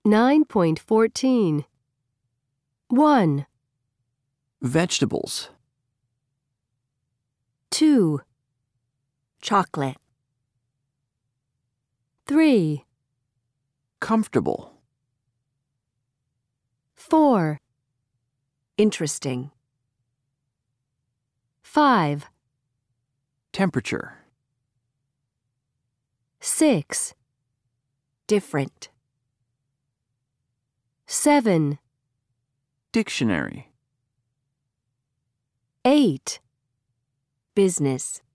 9.14. 1, Vegetables. 2, chocolate, 3, Comfortable. 4, interesting, 5, Temperature. 6, different, 7, Dictionary. 8. business.